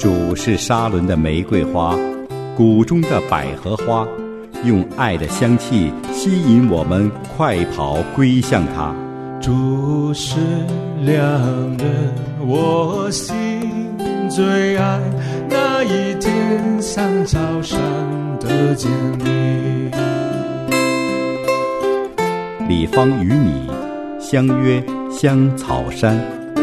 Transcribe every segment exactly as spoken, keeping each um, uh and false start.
主是沙伦的玫瑰花，谷中的百合花，用爱的香气吸引我们快跑归向他。 主是良人，我心最爱，那一天像早上的见你。 李芳与你相约香草山。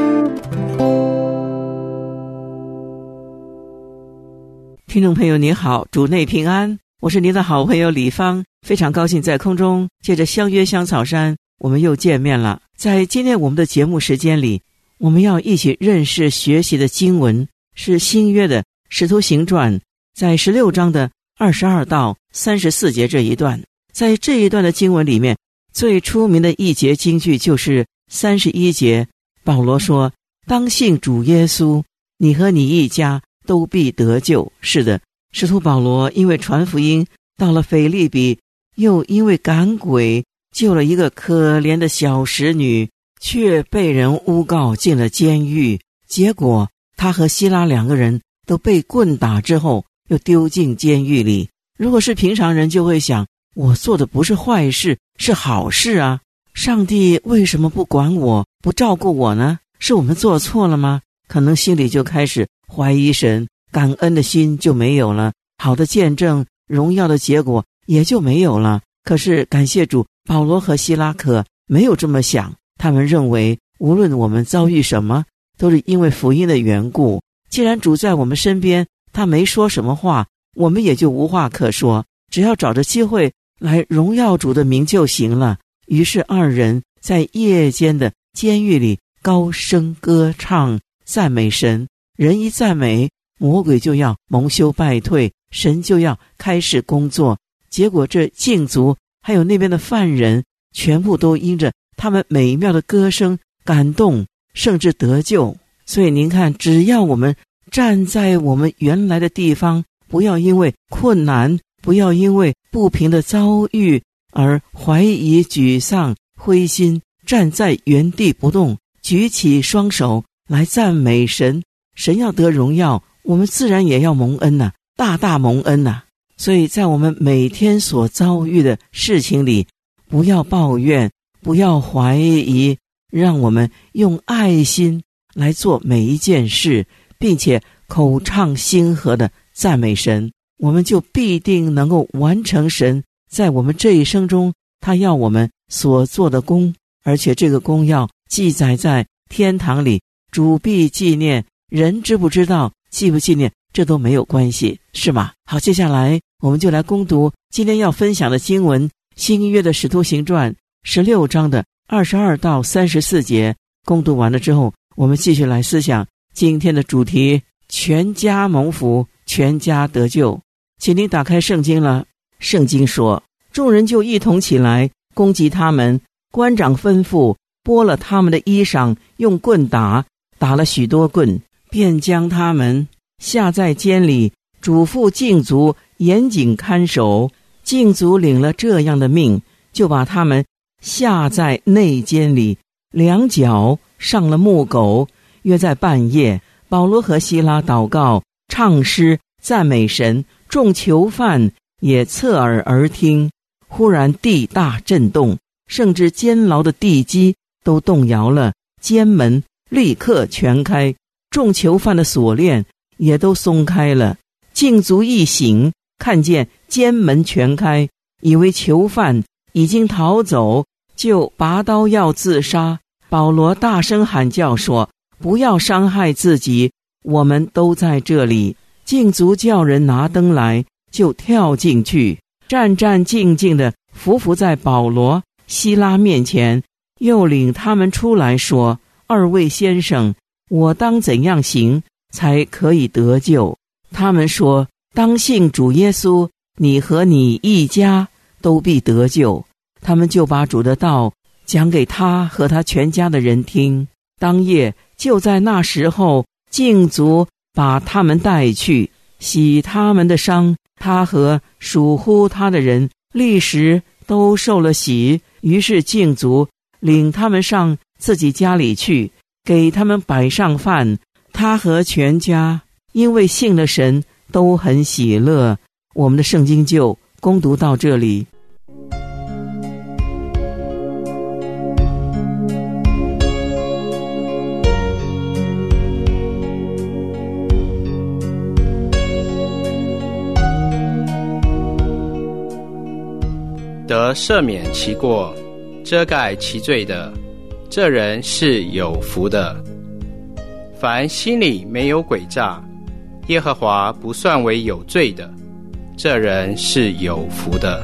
听众朋友你好，主内平安，我是您的好朋友李芳，非常高兴在空中借着相约香草山我们又见面了。在今天我们的节目时间里，我们要一起认识学习的经文是新约的使徒行传，在十六章的二十二到三十四节这一段。在这一段的经文里面，最出名的一节经句就是三十一节，保罗说，当信主耶稣，你和你一家都必得救。是的，使徒保罗因为传福音到了腓立比，又因为赶鬼救了一个可怜的小使女，却被人诬告进了监狱。结果他和希拉两个人都被棍打之后又丢进监狱里。如果是平常人就会想，我做的不是坏事，是好事啊，上帝为什么不管我，不照顾我呢？是我们做错了吗？可能心里就开始怀疑神，感恩的心就没有了，好的见证荣耀的结果也就没有了。可是感谢主，保罗和希拉可没有这么想，他们认为无论我们遭遇什么，都是因为福音的缘故。既然主在我们身边，他没说什么话，我们也就无话可说，只要找着机会来荣耀主的名就行了。于是二人在夜间的监狱里高声歌唱，赞美神。人一赞美，魔鬼就要蒙羞败退，神就要开始工作。结果这禁足还有那边的犯人，全部都因着他们美妙的歌声感动，甚至得救。所以您看，只要我们站在我们原来的地方，不要因为困难，不要因为不平的遭遇而怀疑沮丧灰心，站在原地不动，举起双手来赞美神。神要得荣耀，我们自然也要蒙恩呐、啊，大大蒙恩呐、啊。所以在我们每天所遭遇的事情里，不要抱怨，不要怀疑，让我们用爱心来做每一件事，并且口唱心和的赞美神，我们就必定能够完成神在我们这一生中他要我们所做的功，而且这个功要记载在天堂里，主必纪念，人知不知道，记不纪念，这都没有关系，是吗？好，接下来我们就来攻读今天要分享的经文，新约的使徒行传十六章的二十二到三十四节。攻读完了之后，我们继续来思想今天的主题，全家蒙福，全家得救。请您打开圣经了。圣经说，众人就一同起来攻击他们，官长吩咐剥了他们的衣裳，用棍打，打了许多棍，便将他们下在监里，嘱咐禁足严谨看守。禁足领了这样的命，就把他们下在内监里，两脚上了木狗。约在半夜，保罗和希拉祷告唱诗赞美神，众囚犯也侧耳而听。忽然地大震动，甚至监牢的地基都动摇了，监门立刻全开，众囚犯的锁链也都松开了。禁足一醒，看见监门全开，以为囚犯已经逃走，就拔刀要自杀。保罗大声喊叫说，不要伤害自己，我们都在这里。禁足叫人拿灯来，就跳进去，战战兢兢地伏伏在保罗希拉面前，又领他们出来说，二位先生，我当怎样行才可以得救？他们说，当信主耶稣，你和你一家都必得救。他们就把主的道讲给他和他全家的人听。当夜就在那时候，禁足把他们带去，洗他们的伤，他和属乎他的人立时都受了洗。于是禁足领他们上自己家里去，给他们摆上饭，他和全家因为信了神都很喜乐。我们的圣经就攻读到这里。 得赦免其过，遮盖其罪的，这人是有福的。凡心里没有诡诈，耶和华不算为有罪的，这人是有福的。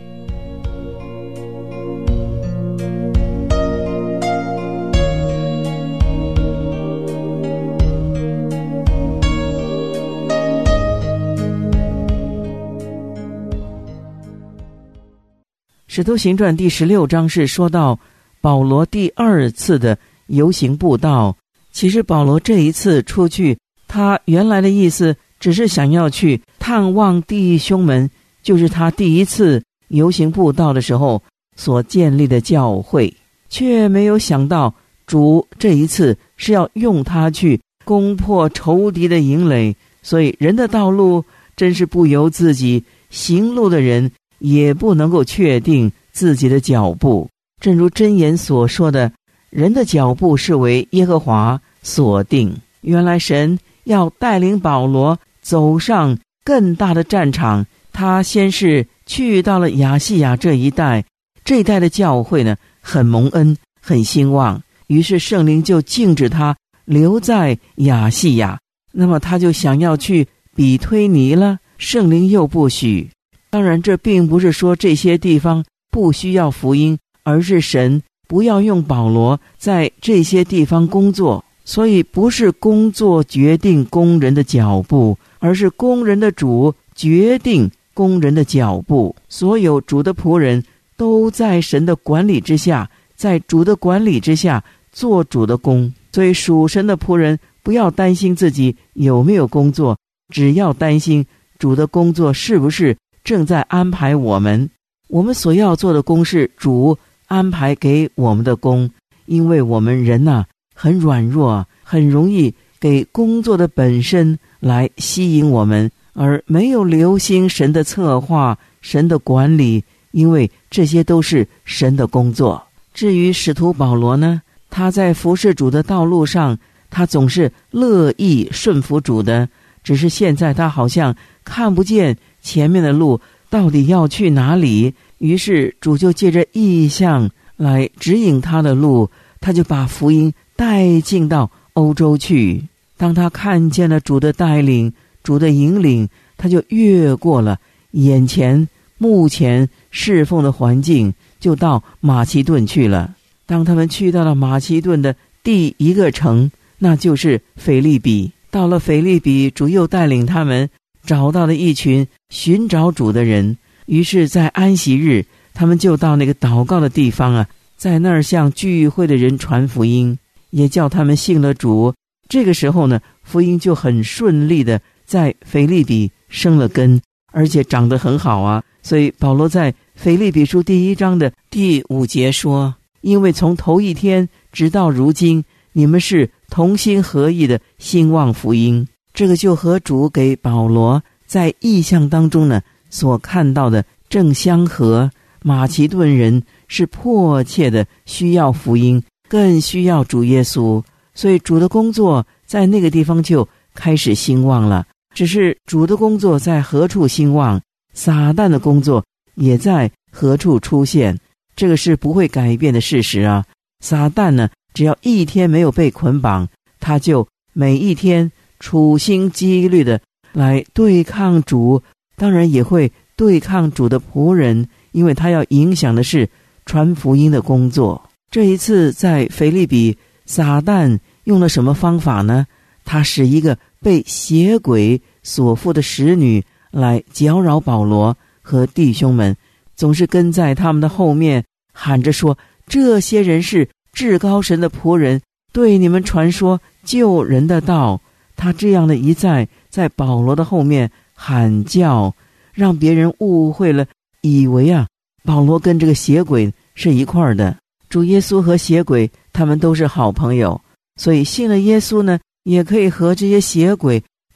使徒行传第十六章是说到保罗第二次的游行布道。其实保罗这一次出去，他原来的意思只是想要去探望弟兄们，就是他第一次游行布道的时候所建立的教会，却没有想到主这一次是要用他去攻破仇敌的营垒。所以人的道路真是不由自己，行路的人也不能够确定自己的脚步。正如箴言所说的，人的脚步是为耶和华所定。原来神要带领保罗走上更大的战场，他先是去到了亚细亚这一带，这一带的教会呢很蒙恩，很兴旺，于是圣灵就禁止他留在亚细亚。那么他就想要去比推尼了，圣灵又不许。当然这并不是说这些地方不需要福音，而是神不要用保罗在这些地方工作。所以不是工作决定工人的脚步，而是工人的主决定工人的脚步。所有主的仆人都在神的管理之下，在主的管理之下做主的工。所以属神的仆人不要担心自己有没有工作，只要担心主的工作是不是正在安排我们。我们所要做的工是主安排给我们的工，因为我们人啊很软弱，很容易给工作的本身来吸引我们，而没有留心神的策划，神的管理，因为这些都是神的工作。至于使徒保罗呢，他在服事主的道路上，他总是乐意顺服主的，只是现在他好像看不见前面的路到底要去哪里，于是主就借着异象来指引他的路，他就把福音带进到欧洲去。当他看见了主的带领，主的引领，他就越过了眼前目前侍奉的环境，就到马其顿去了。当他们去到了马其顿的第一个城，那就是腓立比。到了腓立比，主又带领他们找到了一群寻找主的人，于是在安息日，他们就到那个祷告的地方啊，在那儿向聚会的人传福音，也叫他们信了主。这个时候呢，福音就很顺利的在腓立比生了根，而且长得很好啊。所以保罗在腓立比书第一章的第五节说，因为从头一天直到如今，你们是同心合意的兴旺福音。这个就和主给保罗在异象当中呢所看到的正相合。马其顿人是迫切的需要福音，更需要主耶稣，所以主的工作在那个地方就开始兴旺了。只是主的工作在何处兴旺，撒旦的工作也在何处出现，这个是不会改变的事实啊。撒旦呢，只要一天没有被捆绑，他就每一天处心积虑的来对抗主，当然也会对抗主的仆人，因为他要影响的是传福音的工作。这一次在腓立比，撒旦用了什么方法呢？他使一个被邪鬼所附的使女来搅扰保罗和弟兄们，总是跟在他们的后面喊着说，这些人是至高神的仆人，对你们传说救人的道。他这样的一再在保罗的后面喊叫，让别人误会了，以为啊保罗跟这个邪鬼是一块儿的。主耶稣和邪鬼他们都是好朋友，所以信了耶稣呢，也可以和这些邪鬼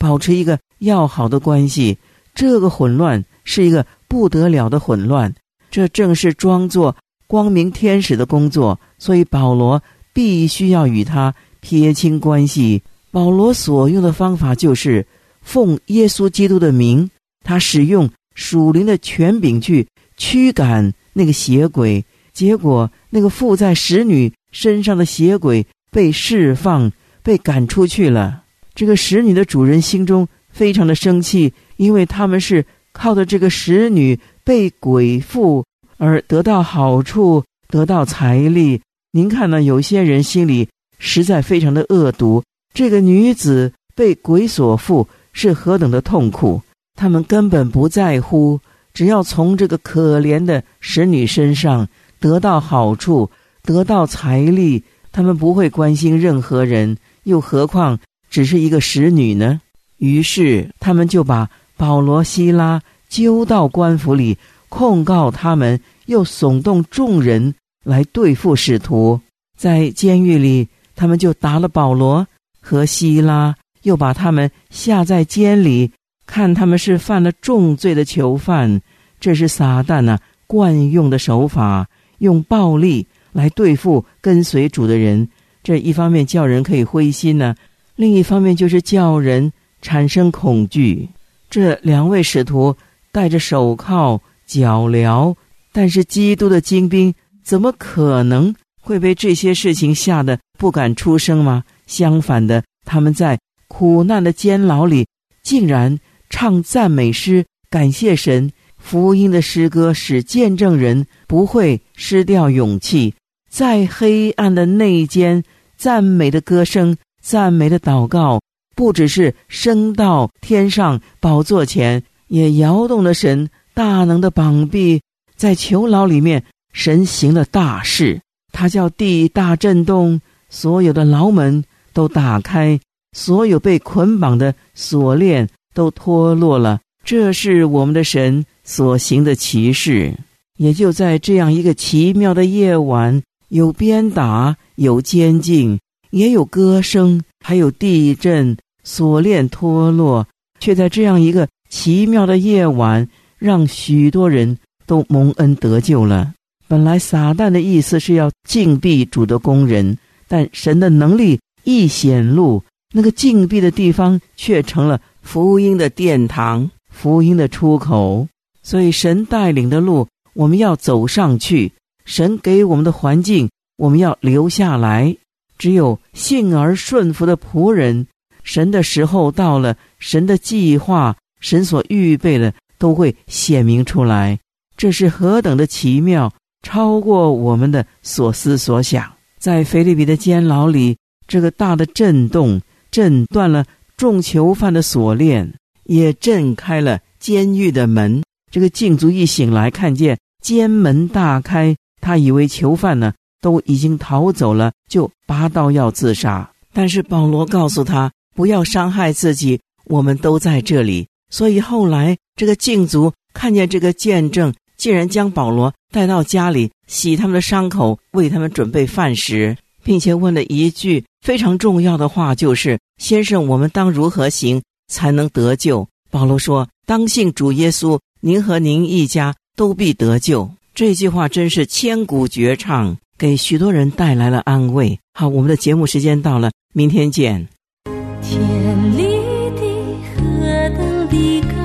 保持一个要好的关系。这个混乱是一个不得了的混乱，这正是装作光明天使的工作，所以保罗必须要与他撇清关系。保罗所用的方法就是奉耶稣基督的名，他使用属灵的权柄去驱赶那个邪鬼，结果那个附在使女身上的邪鬼被释放，被赶出去了。这个使女的主人心中非常的生气，因为他们是靠着这个使女被鬼附而得到好处，得到财力。您看呢，有些人心里实在非常的恶毒，这个女子被鬼所附是何等的痛苦，他们根本不在乎，只要从这个可怜的使女身上得到好处，得到财力，他们不会关心任何人，又何况只是一个使女呢？于是他们就把保罗西拉揪到官府里，控告他们，又耸动众人来对付使徒。在监狱里，他们就打了保罗和西拉，又把他们下在监里，看他们是犯了重罪的囚犯。这是撒旦啊惯用的手法，用暴力来对付跟随主的人。这一方面叫人可以灰心呢、啊，另一方面就是叫人产生恐惧。这两位使徒戴着手铐脚镣，但是基督的精兵怎么可能会被这些事情吓得不敢出声吗？相反的，他们在苦难的监牢里竟然唱赞美诗，感谢神。福音的诗歌使见证人不会失掉勇气，在黑暗的内间，赞美的歌声，赞美的祷告，不只是升到天上宝座前，也摇动了神大能的膀臂。在囚牢里面，神行了大事，他叫地大震动，所有的牢门都打开，所有被捆绑的锁链都脱落了。这是我们的神所行的奇事。也就在这样一个奇妙的夜晚，有鞭打，有监禁，也有歌声，还有地震，锁链脱落，却在这样一个奇妙的夜晚，让许多人都蒙恩得救了。本来撒旦的意思是要禁闭主的工人，但神的能力一显露，那个禁闭的地方却成了福音的殿堂，福音的出口。所以神带领的路，我们要走上去，神给我们的环境，我们要留下来。只有信而顺服的仆人，神的时候到了，神的计划，神所预备的都会显明出来。这是何等的奇妙，超过我们的所思所想。在腓立比的监牢里，这个大的震动震断了众囚犯的锁链，也震开了监狱的门。这个禁足一醒来，看见监门大开，他以为囚犯呢都已经逃走了，就拔刀要自杀。但是保罗告诉他不要伤害自己，我们都在这里。所以后来这个禁足看见这个见证，竟然将保罗带到家里，洗他们的伤口，为他们准备饭食，并且问了一句非常重要的话，就是先生，我们当如何行才能得救？保罗说，当信主耶稣，您和您一家都必得救。这句话真是千古绝唱，给许多人带来了安慰。好，我们的节目时间到了，明天见。 天里的何等的高